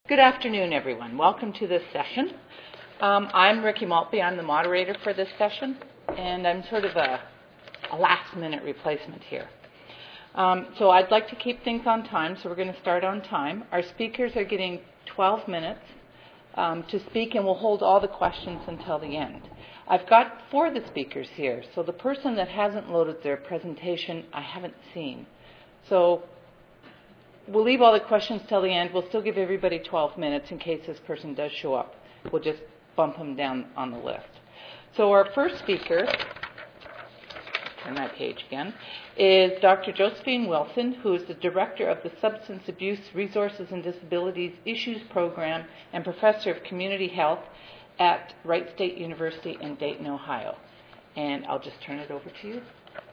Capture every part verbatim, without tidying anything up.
Good afternoon, everyone. Welcome to this session. Um, I'm Ricky Maltby. I'm the moderator for this session, and I'm sort of a, a last-minute replacement here. Um, so I'd like to keep things on time, so we're going to start on time. Our speakers are getting twelve minutes um, to speak, and we'll hold all the questions until the end. I've got four of the speakers here, so the person that hasn't loaded their presentation, I haven't seen. So we'll leave all the questions till the end. We'll still give everybody twelve minutes in case this person does show up. We'll just bump them down on the list. So our first speaker, turn that page again, is Doctor Josephine Wilson, who is the Director of the Substance Abuse Resources and Disabilities Issues Program and Professor of Community Health at Wright State University in Dayton, Ohio. And I'll just turn it over to you.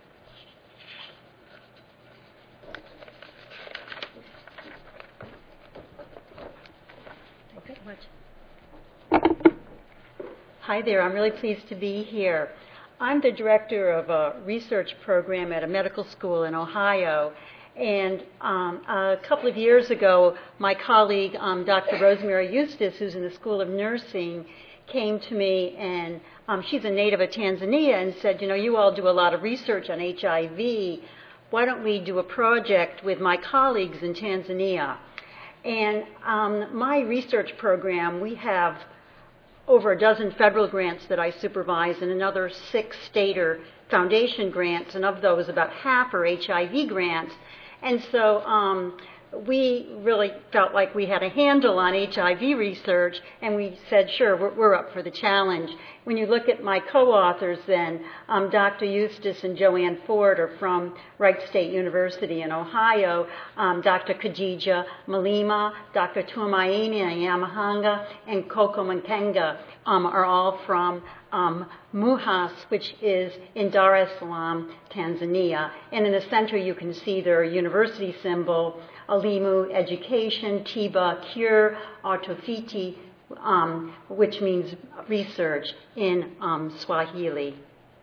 Hi there, I'm really pleased to be here. I'm the director of a research program at a medical school in Ohio, and um, a couple of years ago, my colleague, um, Doctor Rosemary Eustace, who's in the School of Nursing, came to me, and um, she's a native of Tanzania, and said, you know, you all do a lot of research on H I V. Why don't we do a project with my colleagues in Tanzania? And um, my research program, we have over a dozen federal grants that I supervise and another six state or foundation grants, and of those about half are H I V grants. And so um, we really felt like we had a handle on H I V research, and we said, sure, we're, we're up for the challenge. When you look at my co-authors then, um, Doctor Eustace and Joanne Ford are from Wright State University in Ohio. Um, Doctor Khadija Malima, Doctor Tumaini Nyamahanga, and Coco Mkenga um, are all from um, MUHAS, which is in Dar es Salaam, Tanzania. And in the center you can see their university symbol, Elimu, education, Tiba, cure, Utafiti, Um, which means research in um, Swahili.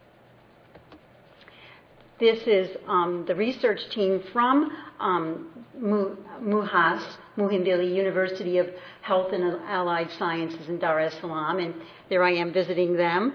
This is um, the research team from um, MUHAS, Muhimbili University of Health and Allied Sciences in Dar es Salaam, and there I am visiting them.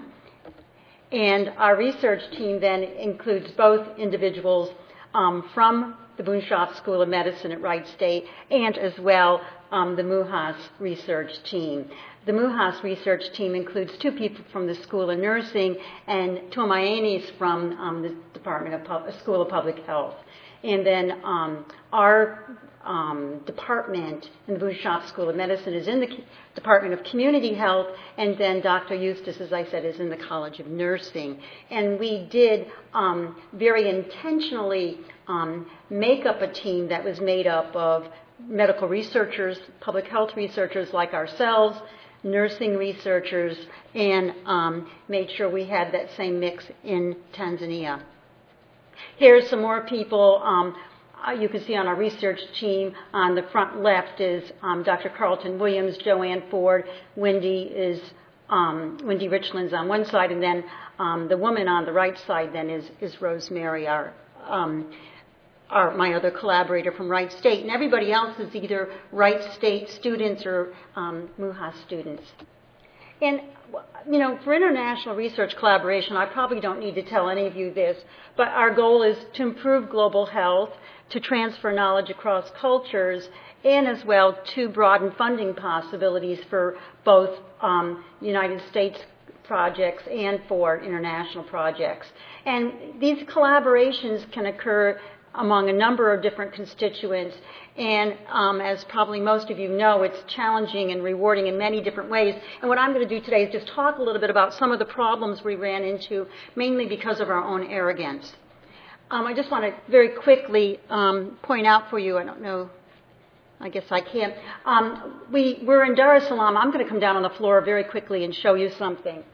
And our research team then includes both individuals um, from the Boonshoff School of Medicine at Wright State and as well um, the MUHAS research team. The MUHAS research team includes two people from the School of Nursing and Tumaini is from um, the Department of Pub- School of Public Health. And then um, our um, department in the Boonshoff School of Medicine is in the K- Department of Community Health, and then Doctor Eustace, as I said, is in the College of Nursing. And we did um, very intentionally um, make up a team that was made up of medical researchers, public health researchers like ourselves, nursing researchers, and um, made sure we had that same mix in Tanzania. Here's some more people. Um, uh, you can see on our research team on the front left is um, Doctor Carlton Williams, Joanne Ford, Wendy is um, Wendy Richlands on one side, and then um, the woman on the right side then is, is Rosemary, our um, Are my other collaborator from Wright State, and everybody else is either Wright State students or um, MUHAS students. And, you know, for international research collaboration, I probably don't need to tell any of you this, but our goal is to improve global health, to transfer knowledge across cultures, and as well to broaden funding possibilities for both um, United States projects and for international projects. And these collaborations can occur among a number of different constituents, and um, as probably most of you know, it's challenging and rewarding in many different ways. And what I'm going to do today is just talk a little bit about some of the problems we ran into, mainly because of our own arrogance. Um, I just want to very quickly um, point out for you, I don't know, I guess I can't. Um, we, we're in Dar es Salaam. I'm going to come down on the floor very quickly and show you something.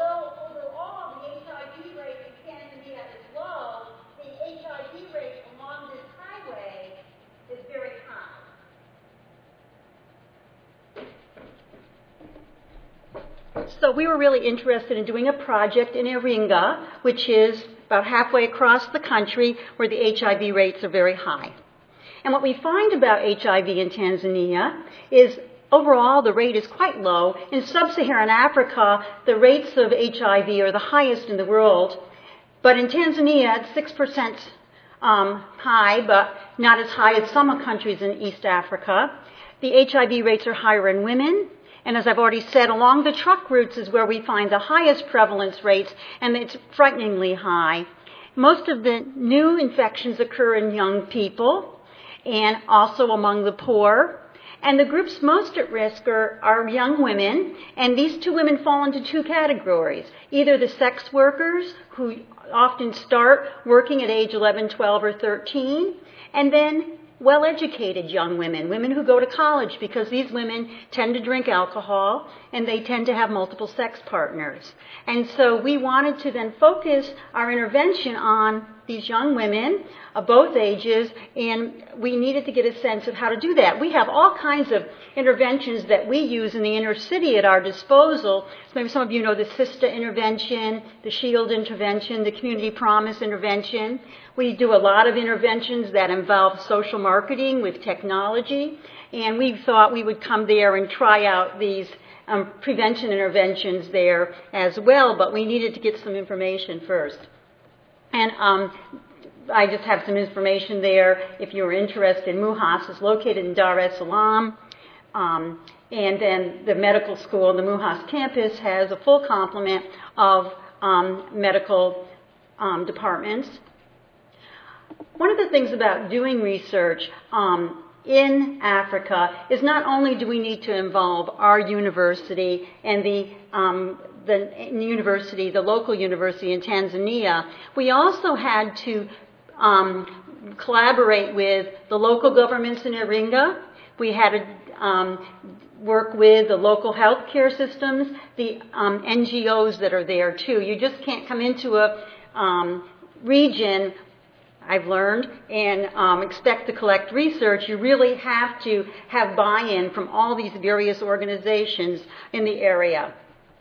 Although overall the H I V rate in Tanzania is low, the H I V rate among So we were really interested in doing a project in Iringa, which is about halfway across the country where the H I V rates are very high. And what we find about H I V in Tanzania is overall the rate is quite low. In sub-Saharan Africa, the rates of H I V are the highest in the world. But in Tanzania, it's six percent um, high, but not as high as some countries in East Africa. The H I V rates are higher in women. And as I've already said, along the truck routes is where we find the highest prevalence rates, and it's frighteningly high. Most of the new infections occur in young people and also among the poor. And the groups most at risk are, are young women, and these two women fall into two categories. Either the sex workers, who often start working at age eleven, twelve, or thirteen, and then well-educated young women, women who go to college, because these women tend to drink alcohol and they tend to have multiple sex partners. And so we wanted to then focus our intervention on these young women of both ages, and we needed to get a sense of how to do that. We have all kinds of interventions that we use in the inner city at our disposal. So maybe some of you know the SISTA intervention, the SHIELD intervention, the Community Promise intervention. We do a lot of interventions that involve social marketing with technology, and we thought we would come there and try out these um, prevention interventions there as well, but we needed to get some information first. And um, I just have some information there if you're interested. MUHAS is located in Dar es Salaam. Um, and then the medical school, the MUHAS campus, has a full complement of um, medical um, departments. One of the things about doing research um, in Africa is not only do we need to involve our university and the um, the university, the local university in Tanzania, we also had to um, collaborate with the local governments in Iringa. We had to um, work with the local healthcare systems, the um, N G Os that are there too. You just can't come into a um, region, I've learned, and um, expect to collect research. You really have to have buy-in from all these various organizations in the area.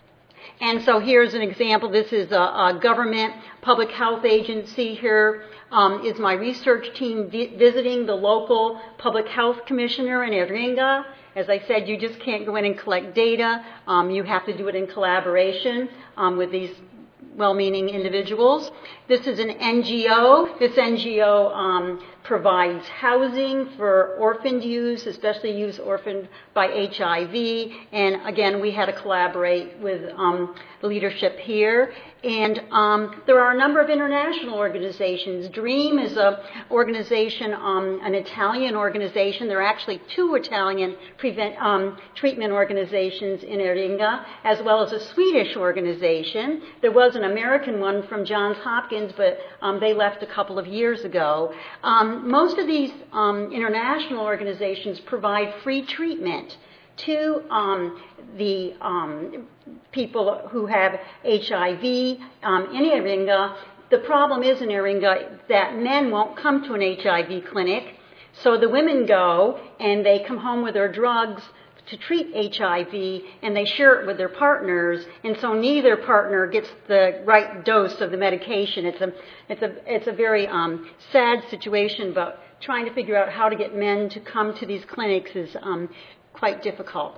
And so here's an example. This is a, a government public health agency. Here um, is my research team vi- visiting the local public health commissioner in Iringa. As I said, you just can't go in and collect data. Um, you have to do it in collaboration um, with these well-meaning individuals. This is an N G O. This N G O um, provides housing for orphaned youth, especially youth orphaned by H I V. And again, we had to collaborate with um, the leadership here. And um, there are a number of international organizations. DREAM is an organization, um, an Italian organization. There are actually two Italian prevent, um, treatment organizations in Iringa, as well as a Swedish organization. There was an American one from Johns Hopkins, but um, they left a couple of years ago. Um, most of these um, international organizations provide free treatment to um, the um, people who have H I V um, in Iringa. The problem is in Iringa that men won't come to an H I V clinic, so the women go and they come home with their drugs to treat H I V, and they share it with their partners, and so neither partner gets the right dose of the medication. It's a, it's a, it's a very um, sad situation, but trying to figure out how to get men to come to these clinics is um, quite difficult.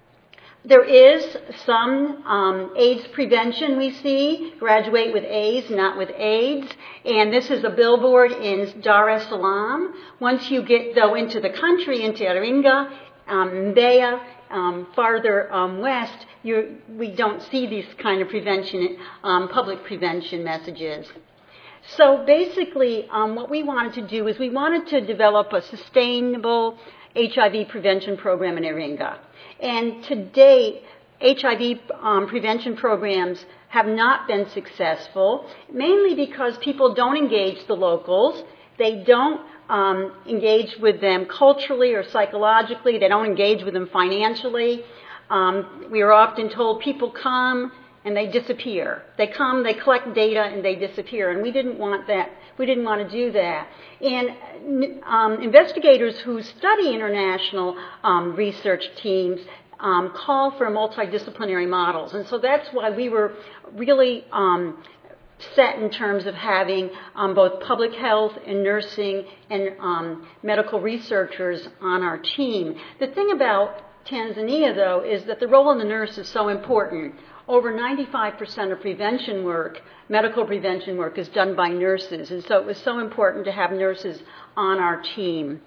There is some um, AIDS prevention we see, graduate with AIDS, not with AIDS, and this is a billboard in Dar es Salaam. Once you get, though, into the country, into Iringa, um, Mbeya, um, farther um, west, you're, we don't see these kind of prevention, um, public prevention messages. So basically, um, what we wanted to do is we wanted to develop a sustainable H I V prevention program in Iringa. And to date, H I V um, prevention programs have not been successful, mainly because people don't engage the locals. They don't um, engage with them culturally or psychologically. They don't engage with them financially. Um, we are often told people come and they disappear. They come, they collect data, and they disappear. And we didn't want that. We didn't want to do that. And um, investigators who study international um, research teams um, call for multidisciplinary models. And so that's why we were really um, set in terms of having um, both public health and nursing and um, medical researchers on our team. The thing about Tanzania, though, is that the role of the nurse is so important. Over ninety-five percent of prevention work, medical prevention work, is done by nurses, and so it was so important to have nurses on our team.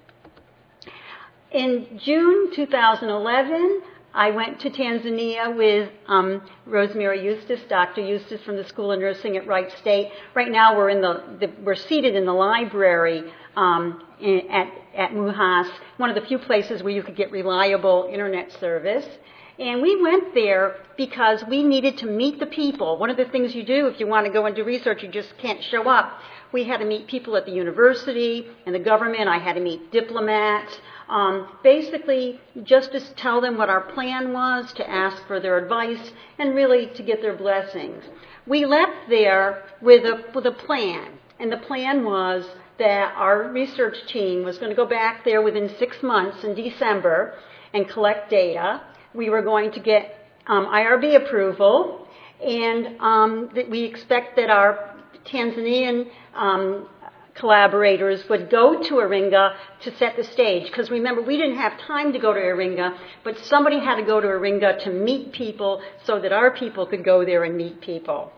In June two thousand eleven, I went to Tanzania with um, Rosemary Eustace, Doctor Eustace from the School of Nursing at Wright State. Right now, we're in the, the we're seated in the library um, in, at at MUHAS, one of the few places where you could get reliable internet service. And we went there because we needed to meet the people. One of the things you do if you want to go and do research, you just can't show up. We had to meet people at the university and the government. I had to meet diplomats. Um, basically, just to tell them what our plan was, to ask for their advice, and really to get their blessings. We left there with a, with a plan, and the plan was that our research team was going to go back there within six months in December and collect data. We were going to get um, I R B approval, and um, that we expect that our Tanzanian um, collaborators would go to Iringa to set the stage. Because remember, we didn't have time to go to Iringa, but somebody had to go to Iringa to meet people so that our people could go there and meet people.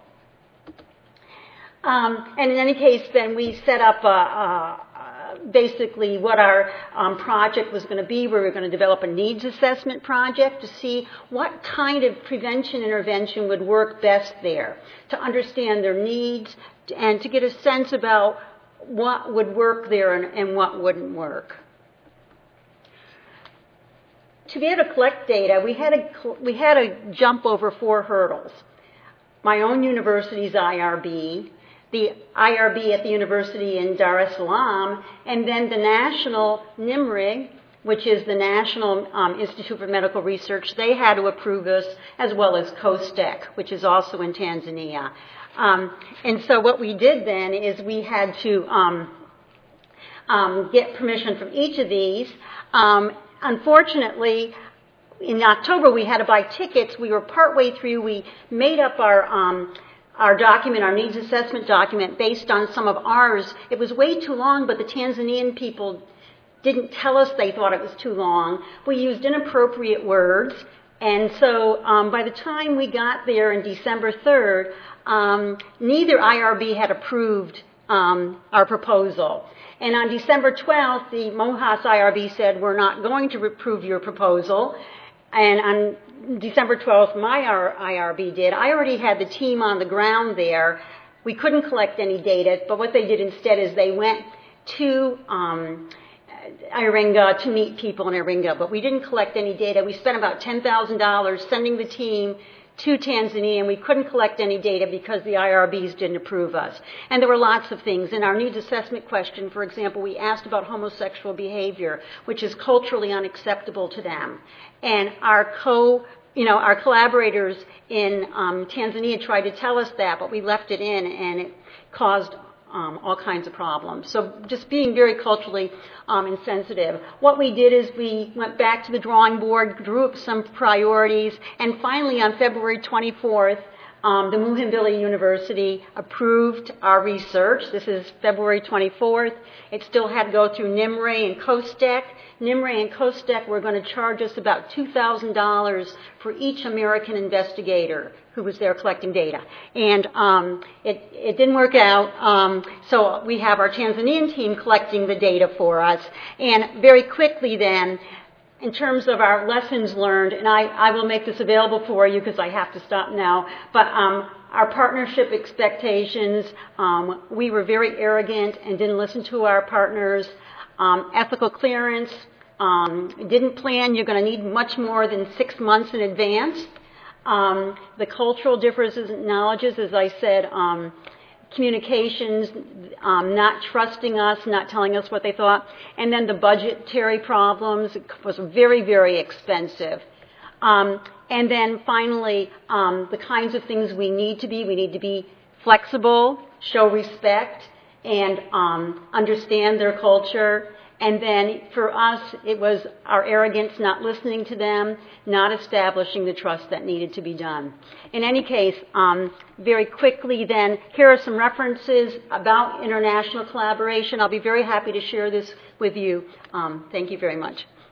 Um, and in any case, then we set up a, a basically what our um, project was going to be. We were going to develop a needs assessment project to see what kind of prevention intervention would work best there, to understand their needs and to get a sense about what would work there and, and what wouldn't work. To be able to collect data, we had to, we had to jump over four hurdles. My own university's I R B, the I R B at the university in Dar es Salaam, and then the national NIMRIG, which is the National um, Institute for Medical Research. They had to approve us, as well as COSTEC, which is also in Tanzania. Um, and so what we did then is we had to um, um, get permission from each of these. Um, unfortunately, in October we had to buy tickets. We were partway through. We made up our um, our document, our needs assessment document, based on some of ours. It was way too long, but the Tanzanian people didn't tell us they thought it was too long. We used inappropriate words. And so um, by the time we got there on December third, um, neither I R B had approved um, our proposal. And on December twelfth, the MUHAS I R B said, we're not going to approve your proposal. And on December twelfth, my I R B did. I already had the team on the ground there. We couldn't collect any data, but what they did instead is they went to um, Iringa to meet people in Iringa, but we didn't collect any data. We spent about ten thousand dollars sending the team to Tanzania, and we couldn't collect any data because the I R Bs didn't approve us. And there were lots of things. In our needs assessment question, for example, we asked about homosexual behavior, which is culturally unacceptable to them. And our co, you know, our collaborators in um, Tanzania tried to tell us that, but we left it in, and it caused Um, all kinds of problems. So just being very culturally um, insensitive. What we did is we went back to the drawing board, drew up some priorities, and finally on February twenty-fourth, um, the Muhimbili University approved our research. This is February twenty-fourth. It still had to go through NIMRE and COSTEC. NIMRE and COSTEC were going to charge us about two thousand dollars for each American investigator who was there collecting data. And um, it, it didn't work out, um, so we have our Tanzanian team collecting the data for us. And very quickly then, in terms of our lessons learned, and I, I will make this available for you because I have to stop now, but um, our partnership expectations, um, we were very arrogant and didn't listen to our partners. Um, ethical clearance, um, didn't plan. You're going to need much more than six months in advance. Um, the cultural differences and knowledges, as I said, um, communications, um, not trusting us, not telling us what they thought, and then the budgetary problems. It was very, very expensive. Um, and then finally, um, the kinds of things we need to be. We need to be flexible, show respect, and um, understand their culture, And then for us, it was our arrogance, not listening to them, not establishing the trust that needed to be done. In any case, um, very quickly then, here are some references about international collaboration. I'll be very happy to share this with you. Um, thank you very much.